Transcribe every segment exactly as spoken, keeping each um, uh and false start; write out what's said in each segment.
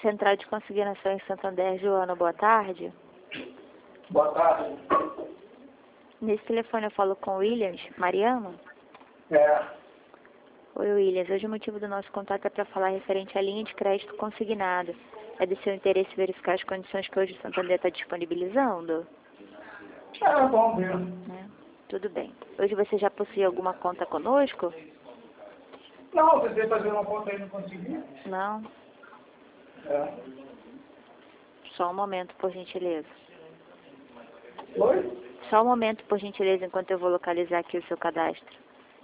Central de Consignação em Santander, Joana, boa tarde. Boa tarde. Nesse telefone eu falo com o Williams, Mariano? É. Oi, Williams. Hoje o motivo do nosso contato é para falar referente à linha de crédito consignada. É do seu interesse verificar as condições que hoje o Santander está disponibilizando? É, vamos ver. É, tudo bem. Hoje você já possui alguma conta conosco? Não, eu tentei fazer uma conta aí e não consegui. Não? É. Só um momento, por gentileza. Oi? Só um momento, por gentileza, enquanto eu vou localizar aqui o seu cadastro.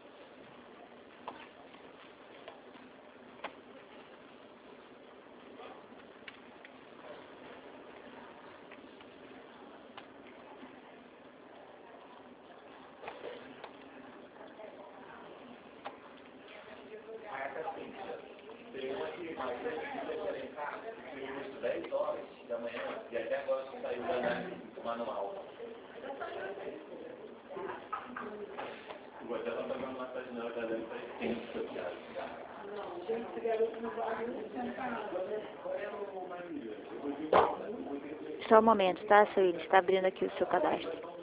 dez horas da manhã e até agora não saiu da análise manual. Vou até estar fazendo uma página da lei para ciências sociais. Só um momento, tá, seu Williams? Está abrindo aqui o seu cadastro.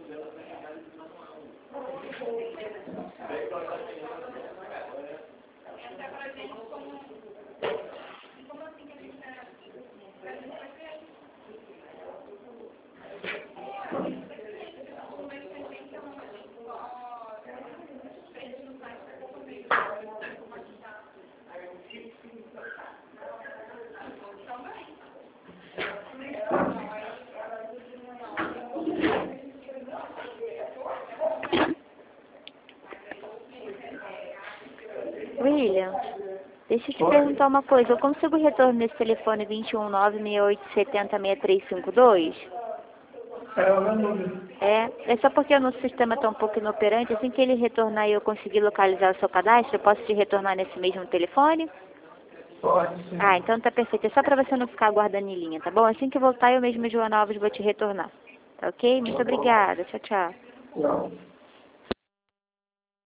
William, deixa eu te Oi? perguntar uma coisa. Eu consigo retorno nesse telefone dois um nove, seis oito sete zero, seis três cinco dois? É, eu lembro. É, é só porque o nosso sistema está um pouco inoperante. Assim que ele retornar e eu conseguir localizar o seu cadastro, eu posso te retornar nesse mesmo telefone? Pode sim. Ah, então tá perfeito. É só para você não ficar aguardando em linha, tá bom? Assim que eu voltar, eu mesmo, Joana Alves, vou te retornar. Tá ok? Muito Tá bom. obrigada. Tchau, tchau. Não.